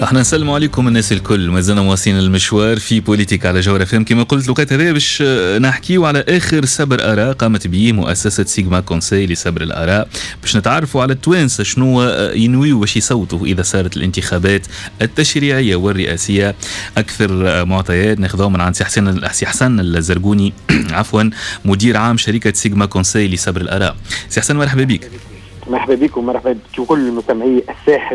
احنا نسلم عليكم الناس الكل. مازلنا مواصلين المشوار في بوليتيك على جوهر فهم. كما قلت الوقت هذا باش نحكيو على اخر سبر اراء قامت به مؤسسه سيغما كونساي لسبر الاراء، باش نتعرفوا على التوانسه شنو ينويوا باش يصوتوا اذا صارت الانتخابات التشريعيه والرئاسيه. اكثر معطيات ناخذوها من عند سي حسن الزرقوني عفوا، مدير عام شركه سيغما كونساي لسبر الاراء. سي حسن مرحبا بك. مرحبا بكم ومرحبا بكل المستمعي الساحل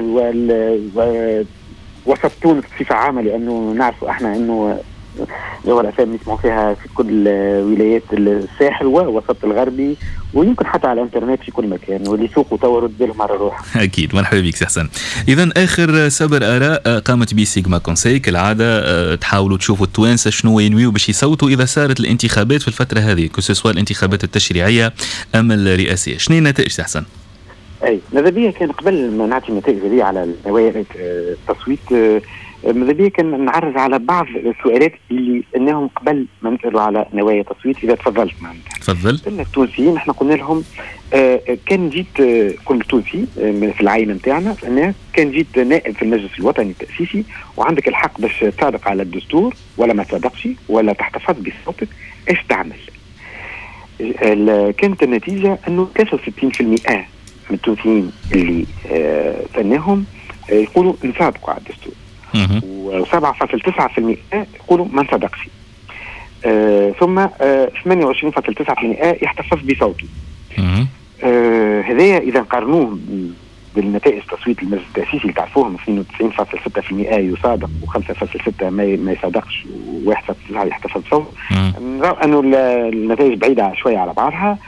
وسط تونس بصفة عامة، لأنه نعرفوا احنا انه جوهر الأفلام نسمعوا فيها في كل ولايات الساحل ووسط الغربي، ويمكن حتى على الانترنت في كل مكان، واللي يسوقوا توا رد بالهم على الروح. اكيد مرحبا بك سي حسن. اذا اخر سبر اراء قامت به سيغما كونساي كالعاده، تحاولوا تشوفوا التوانسه شنو ينويوا باش يصوتوا اذا صارت الانتخابات في الفتره هذه، كسوا الانتخابات التشريعيه ام الرئاسيه. شنو النتائج سي حسن؟ اي ماذا بيا كان قبل ما نعطي النتائج هذه على نوايا التصويت، ماذا بيا كان نعرض على بعض السؤالات اللي انهم قبل ما نسالوا على نوايا التصويت. اذا تفضلت معنا. تفضل. قلنا التونسيين احنا قلنا لهم كان جيت كل تونسي في العائله نتاعنا، كان جيت نائب في المجلس الوطني التاسيسي وعندك الحق باش تصادق على الدستور ولا ما تصادقش ولا تحتفظ بصوتك، ايش تعمل؟ كانت النتيجه انه 63% من التونسيين اللي ثناهم يقولوا نصادقوا على الدستور، و7.9% يقولوا ما نصدقش، ثم 28.9% يحتفظ بصوته. هذايا إذا قارنوه بالنتائج تصويت المجلس التأسيسي اللي تعرفوهم 92.6% يصادق و5.6% ما يصادقش و1.9 يحتفظ بصوته، نرى أنه النتائج بعيدة شوية على بعضها،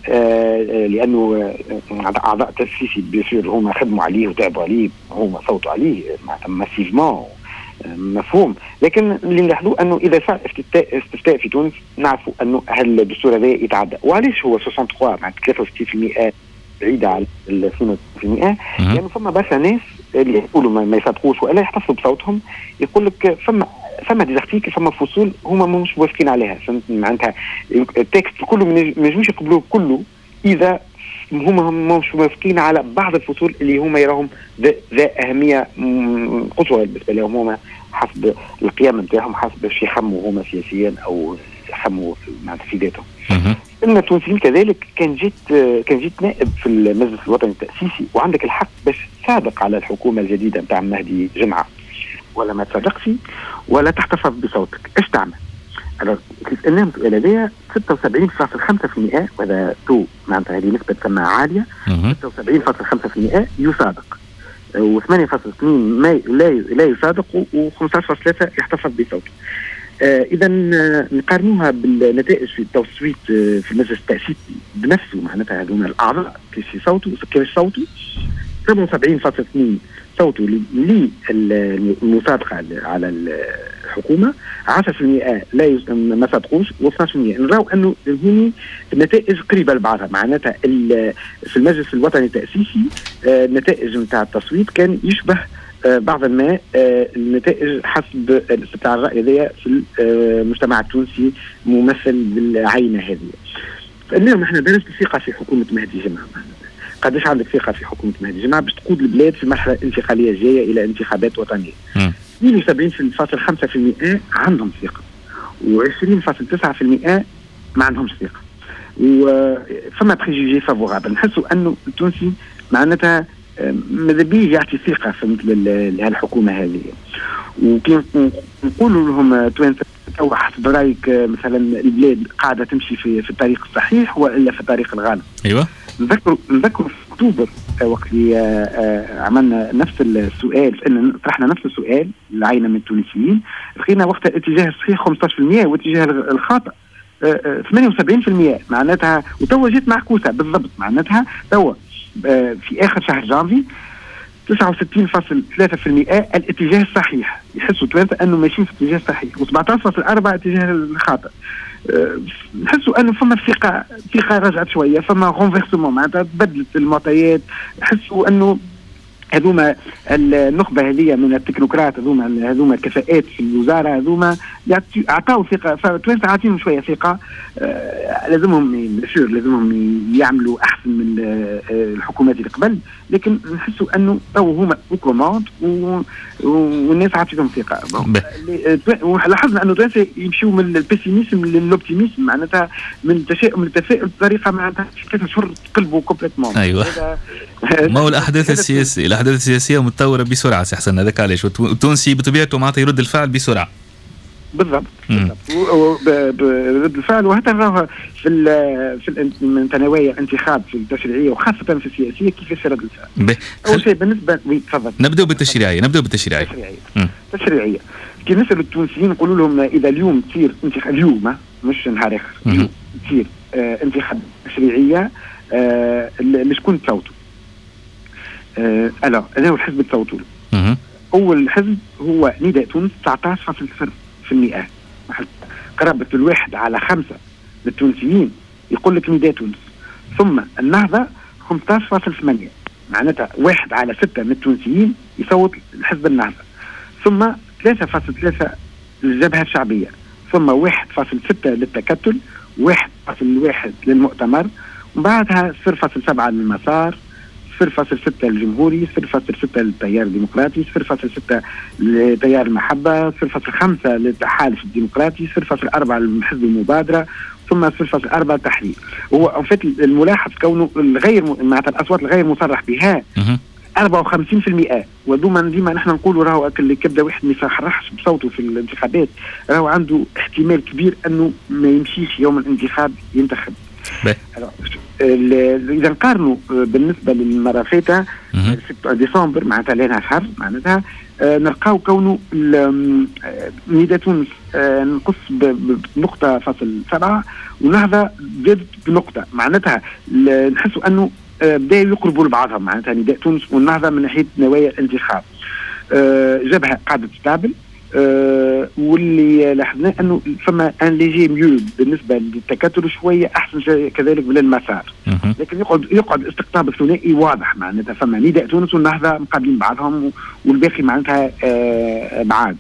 لأنه أعضاء التأسيسي بيصير هم خدموا عليه وتعبوا عليه، هم صوتوا عليه ماسيفمون مفهوم. لكن اللي نلاحظوه أنه إذا صار استفتاء في تونس نعرفوا أنه هل الدستور هذا يتعدى. وعليش هو 63 مع 63% بعيدة على 62%؟ لأنه فما برشا ناس اللي يقولوا ما يصدقوش ولا يحتفظوا بصوتهم، يقول لك فما ديزارتيكل، فما فصول هما مش موافقين عليها. معناتها التكست كله ما ينجموش يقبلوه كله إذا هما مش موافقين على بعض الفصول اللي هما يراهم ذا أهمية قصوى بالنسبة لهم هما حسب القيم نتاعهم، حسب باش يخموا هما سياسيا أو يخموا في ذاتهم. إن التونسيين كذلك كان جيت نائب في المجلس الوطني التأسيسي وعندك الحق باش تصادق على الحكومة الجديدة نتاع مهدي جمعة، ولا ما تصدقش ولا تحتفظ بصوتك، ايش تعمل؟ الناس هذه 76.5%، وهذا معناتها هذه نسبة سماع عالية، 76.5% يصادق، و8.2 لا يصادق، و15.3 يحتفظ بصوته. إذا نقارنوها بالنتائج في التصويت في المجلس التأسيسي بنفسه، معناتها هذوما الأعضاء كيف صوتوا 77.2 صوتوا للمصادقة على الحكومة، 10% ما صدقوش، و12% نراو أنه هني النتائج قريبة لبعضها. معناتها في المجلس الوطني التأسيسي النتائج نتاع التصويت كان يشبه بعض ما النتائج حسب استطلاع الرأي ذي في المجتمع التونسي ممثل بالعينة هذه. فاليوم احنا درس الثقة في حكومة مهدي جمعة. قداش عندك ثقة في حكومة مهدي جمعة باش تقود البلاد في مرحلة انتقالية جاية إلى انتخابات وطنية؟ 72.5% عندهم ثقة، و20.9% ما عندهمش ثقة، وفما بريجيجي فافورابل. نحسوا أنه التونسي معناتها ماذا بيه يعطي ثقة في مثل هالحكومة هذه. وكي نقولوا لهم توانسة توا حسب رأيك مثلا البلاد قاعدة تمشي في الطريق الصحيح وإلا في الطريق الغلط؟ أيوة. نذكر في أكتوبر وقت اللي عملنا نفس السؤال، طرحنا نفس السؤال لعينة من التونسيين، لقينا وقت الاتجاه الصحيح 15% والاتجاه الخاطئ 78%. معناتها وتوا جيت معكوسة بالضبط، معناتها توا في آخر شهر جانفي 69.3% الاتجاه الصحيح، يحسوا توانسة أنه ماشيين في الاتجاه الصحيح، و17.4% الاتجاه الخاطئ. نحسوا أنه فما ثقة رجعت شوية، فما غونفيرسمون، معناتها تبدلت المعطيات. نحسوا أنه هذوما النخبه هذه من التكنوقراط، هذوما كفاءات في الوزاره، هذوما اعطاو ثقه، فالتوانسه عاطيهم شويه ثقه. لازمهم يعملوا احسن من الحكومات اللي قبل، لكن نحسوا انه تو هما وكوموند والناس عاطيتهم ثقه. ولاحظنا انه التوانسه يمشيوا من البيسيميسم للاوبتيميسم، معناتها من التشاؤم للتفاؤل بطريقه معناتها 3 شهور تقلبوا كومبليتمون. ايوه ما هو الاحداث السياسيه متطوره بسرعه سي حسن، هذاك علاش والتونسي بطبيعته معناتها يرد الفعل بسرعه. بالضبط. رد الفعل، وحتى نراها في من تناوية انتخاب في التشريعيه وخاصه في السياسيه كيف رد الفعل. اول شيء بالنسبه تفضل نبداو بالتشريعيه. كي نسال التونسيين نقولوا لهم اذا اليوم تصير انتخاب، اليوم مش نهار اخر، اليوم تصير انتخاب تشريعيه لشكون تصوتوا؟ انا والحزب تصوتوا له. اول حزب هو نداء تونس 19.0%، قرابه 1/5 للتونسيين يقول لك نداء تونس. ثم النهضه 15.8، معناتها 1/6 من التونسيين يصوت لحزب النهضه. ثم 3.3 للجبهه الشعبيه، ثم 1.6 للتكتل، 1.1 للمؤتمر، وبعدها 0.7 للمسار، 0.6 للجمهوري، 0.6 للتيار الديمقراطي، 0.6 لتيار المحبة، 0.5 للتحالف الديمقراطي، 0.4 لحزب المبادرة، ثم 0.4 التحرير. هو في الملاحظ كونه معناتها الأصوات الغير مصرح بها 54%. ودوما ديما نحن نقولوا راهو اللي كبدا واحد ما يصرحش بصوته في الانتخابات راهو عنده احتمال كبير انه ما يمشيش يوم الانتخاب ينتخب. اذا نقارنوا بالنسبه للمره فاتت في ديسمبر معناتها لنا شهر، معناتها نلقاو كونه نداء تونس نقص بنقطه فاصل 7 والنهضه زادت بنقطه، معناتها نحسوا انه بداوا يقربوا لبعضهم، معناتها نداء تونس والنهضه من ناحيه نوايا الانتخاب. جبهه قاعده تستقبل، واللي لاحظناه انه فما ان ليجي ميو بالنسبه للتكتل شويه احسن كذلك للمسار، لكن يقعد استقطاب الثنائي واضح، معناتها فما نداء تونس والنهضه مقابلين بعضهم والباقي معناتها بعاد.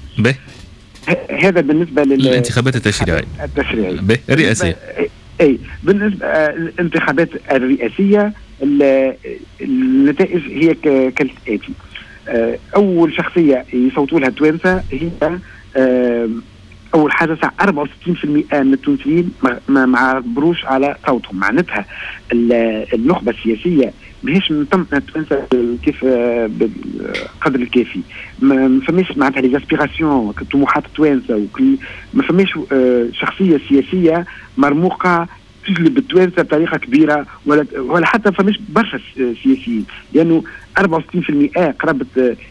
هذا بالنسبه للانتخابات التشريعيه الرئاسيه. اي بالنسبه للانتخابات الرئاسيه النتائج هي كالاتي. اول شخصيه يصوتوا لها التوانسه هي اول حاجه 64% من التونسيين ما عبروش على صوتهم، معناتها النخبه السياسيه ماهيش مطمئنه التوانسه كيف بالقدر الكافي، ما فماش معناتها لي اسبيراسيون طموحات التوانسه، ما فماش شخصيه سياسيه مرموقه تجلب التوانسه بطريقه كبيره، ولا حتى فماش برشا سياسيين، لانه 64% قرابه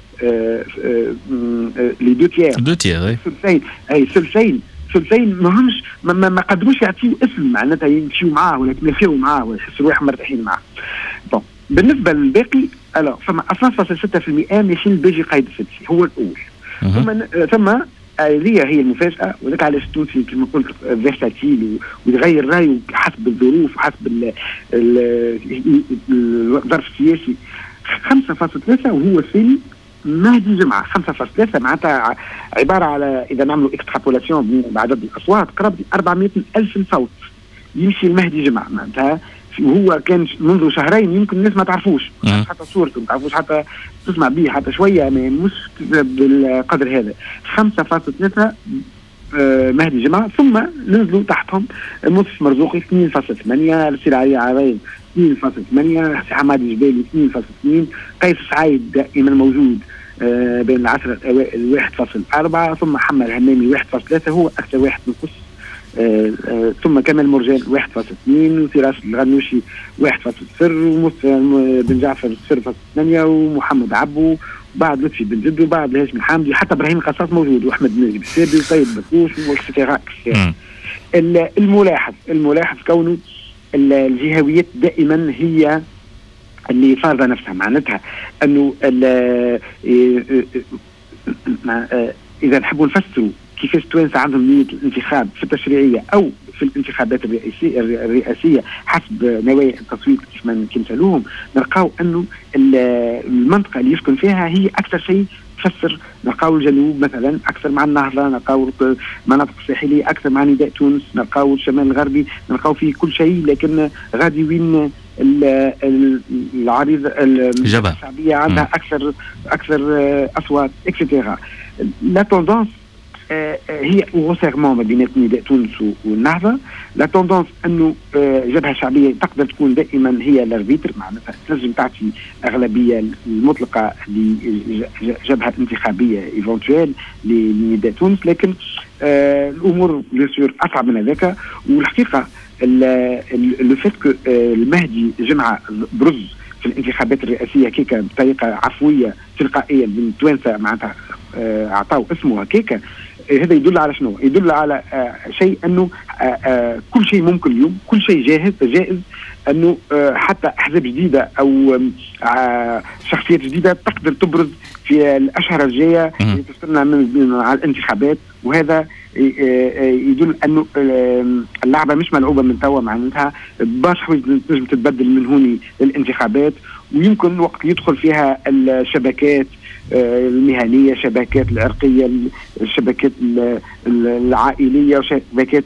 لي دو تيير ثلثين ماهمش ما قدروش يعطيو اسم، معناتها يمشيو معاه ولا يتنافسوا معاه ولا يحسوا روحهم مرتاحين معاه. بون بالنسبه للباقي فما 12.6% ماشيين الباجي قايد السدسي هو الاول. ثم هذه هي المفاجاه، وذاك علاش التونسي كما قلت فيرساتيل ويغير رايه حسب الظروف وحسب الظرف السياسي. 5.3 وهو الثاني مهدي جمعه. 5.3 معناتها عباره على اذا نعملوا اكسترابولاسيون بعدد الاصوات قرابه 400,000 صوت يمشي المهدي جمعه، معناتها وهو كان منذ شهرين يمكن الناس ما تعرفوش حتى صورته، ما تعرفوش حتى تسمع به حتى شويه، مش بالقدر هذا. 5.3 مهدي جمعه، ثم نزلوا تحتهم مصطفى مرزوقي 2.8، السلعية عرايب 2.8، حمادي جبالي 2.2، قيس سعيد دائما موجود بين العشرة الأوائل 1.4، ثم محمد الهمامي 1.3 هو أكثر واحد نقص، ثم كمال مرجان 1.2، وفراس الغنوشي 1.0، ومصطفى بن جعفر 0.8، ومحمد عبو، بعد لطفي بن جدو، بعد هاشم الحامدي، حتى ابراهيم القصاص موجود، واحمد نجيب السابي، وطيب بكوش، واكسترا. الملاحظ كونه الجهويات دائما هي اللي فارضه نفسها، معناتها انه اذا نحبوا نفسروا كيفاش التوانسه عندهم نيه الانتخاب في التشريعيه او في الانتخابات الرئاسيه حسب نوايا التصويت كيف ما كنسالوهم، نلقاو انه المنطقه اللي يسكن فيها هي اكثر شيء تفسر. نلقاو الجنوب مثلا اكثر مع النهضه، نلقاو المناطق الساحليه اكثر مع نداء تونس، نلقاو الشمال الغربي نلقاو فيه كل شيء، لكن غادي وين العريضه الشعبيه عندها اكثر اصوات اكسترا. لا توندونس هي غوسيرمون ما بين نداء تونس والنهضه. لا توندونس انه جبهه شعبيه تقدر تكون دائما هي الاربيتر، معناتها تنجم تعطي اغلبيه المطلقه لجبهه انتخابيه ايفونتويل لنداء تونس، لكن الامور بيسور اصعب من هذاك. والحقيقه لو فيت كو المهدي جمعه برز في الانتخابات الرئاسيه كيكا بطريقه عفويه تلقائيه بين التوانسه، معناتها اعطاو اسمه هكاكا. هذا يدل على شنو؟ يدل على شيء انه كل شيء ممكن اليوم، كل شيء جائز، انه حتى احزاب جديده او شخصيات جديده تقدر تبرز في الاشهر الجايه اللي تستنى على الانتخابات. وهذا يدل انه اللعبه مش ملعوبه من توا، معناتها برشا حوايج تنجم تتبدل من هوني للانتخابات، ويمكن وقت يدخل فيها الشبكات المهنيه، الشبكات العرقيه، الشبكات العائليه، وشبكات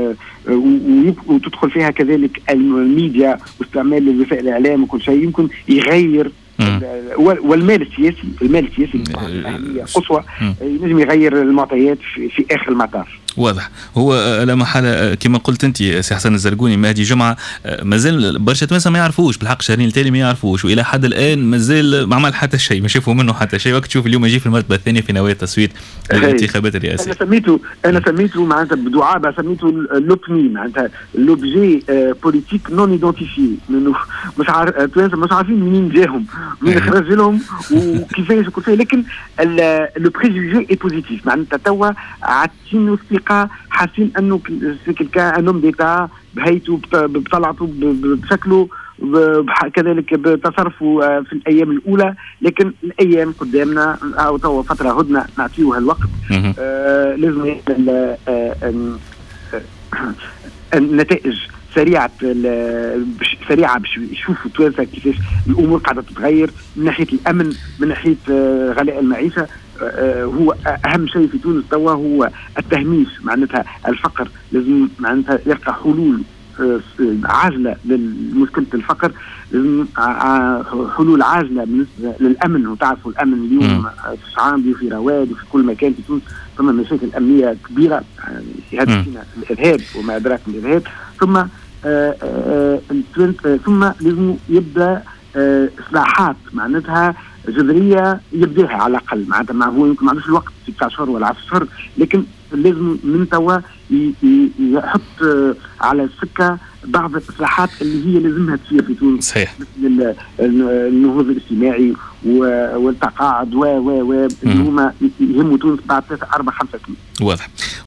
وتدخل فيها كذلك الميديا واستعمال وسائل الاعلام وكل شيء، يمكن يغير. والمال السياسي أهمية قصوى، ينجم يغير المعطيات في آخر المطاف. واضح. هو لا محالة كما قلت أنت سي حسن الزرقوني، مهدي جمعة مازال برشا تونس ما يعرفوش بالحق، شهرين التالي ما يعرفوش، وإلى حد الآن مازال ما عمل حتى شيء، ما شافوا منه حتى شيء. وقت تشوف اليوم يجي في المرتبة الثانية في نوايا التصويت الانتخابات الرئاسية. أنا سميته معناتها بدعابة، سميته لوبني، معناتها لوبجي بوليتيك نون ايدونتيفي. مش عارف التوانسة مش عارفين منين جاهم، منين خرج لهم وكيفاش وكل شيء، لكن لو بريجوجي اي بوزيتيف. معناتها توا عاطين ثقة، حاسين انه كان انوم ديتا بهيته بطلعته بشكله كذلك بتصرفه في الايام الاولى، لكن الايام قدامنا او توا فتره هدنه نعطيوها الوقت. لازم النتائج سريعه باش يشوفوا التوانسه كيفاش الامور قاعده تتغير من ناحيه الامن، من ناحيه غلاء المعيشه. هو اهم شيء في تونس توا هو التهميش، معناتها الفقر لازم معناتها يلقى حلول عاجله لمشكله الفقر، لازم حلول عاجله بالنسبه للامن. وتعرفوا الامن اليوم في شعاندي وفي رواد وفي كل مكان في تونس ثم مشاكل امنيه كبيره يهدد فينا الارهاب وما ادراك من الارهاب. ثم لازم يبدا اصلاحات معناتها جذريه يبداها على الاقل، معناتها هو يمكن ما عندوش الوقت في 9 شهور ولا 10 شهور، لكن لازم من توا يحط على السكه بعض الاصلاحات اللي هي لازمها تصير في تونس. صحيح. مثل النهوض الاجتماعي والتقاعد اللي هما يهموا تونس بعد 3 4 5 سنين. واضح.